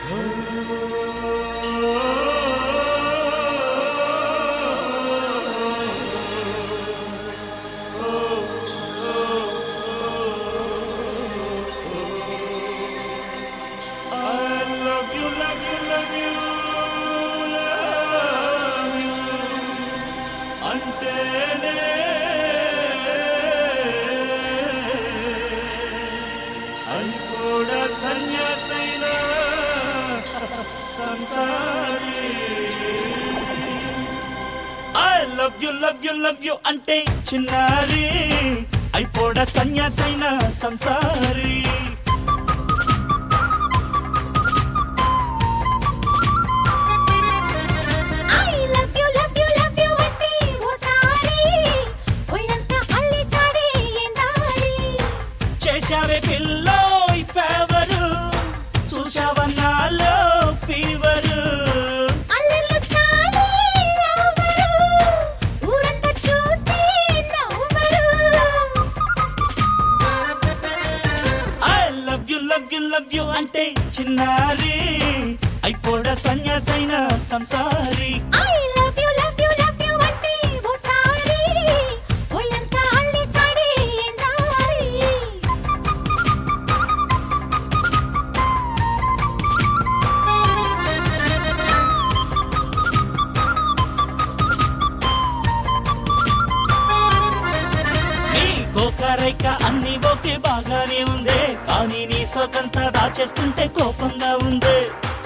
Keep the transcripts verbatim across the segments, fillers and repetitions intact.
సన్యాసైన సంసారి I love you love you love you అంటే చిన్నారి అయిపోడ సన్యాసైన సంసారి చేశావే పిల్లో ఫేవరు చూశావ నాలో fever I love you love you love you అంటే చిన్నారి అయిపోడ సన్యాసైన సంసారి కోకరైక అన్ని ఓకే బాగానే ఉందే కానీ నీ సొకంతా దాచేస్తుంటే కోపంగా ఉంది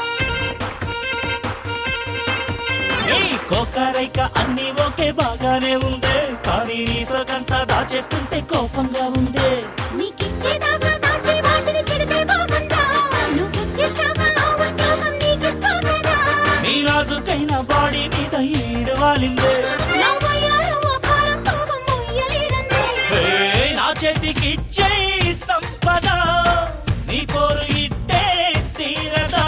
నీ కోకరైక అన్ని ఓకే బాగానే ఉందే కానీ నీ సొకంతా దాచేస్తుంటే కోపంగా ఉంది నీ నాజుకైన బాడీ మీద ఈడు వాలిందే చేతికి ఇచ్చేయి సంపద నీ పోరు ఇట్టే తీరదా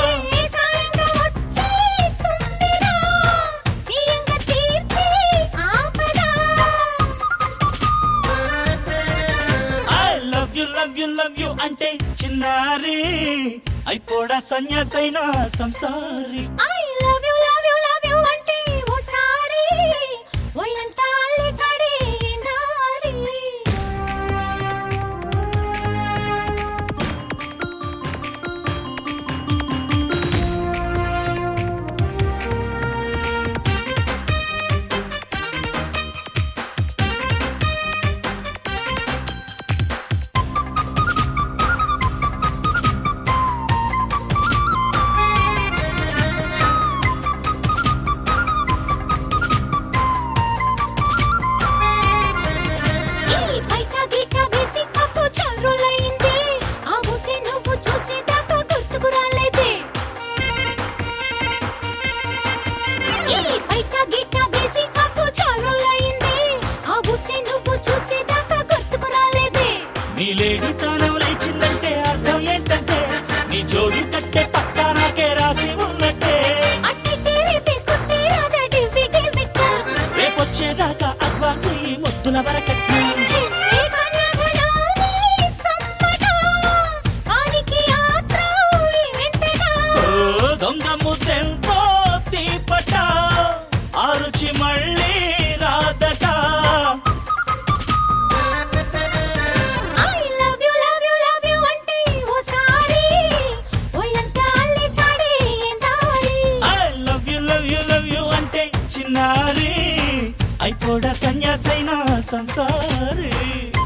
I love you love you love you అంటే చిన్నారి అయిపోడ సన్యాసైన సంసారి నీ లేడితనం లేచిందంటే అర్థం ఏంటంటే నీ జోడి కట్టే పక్కా నాకే రాసి ఉన్నట్టే రేపొచ్చేదాకా అడ్వాన్స్ ఈ ముద్దుల వరకట్టు దొంగ ముద్దెంతో తీపట ఆ రుచి మళ్ళీ రాదట చిన్నారి అయిపోడ సన్యాసైన సంసారి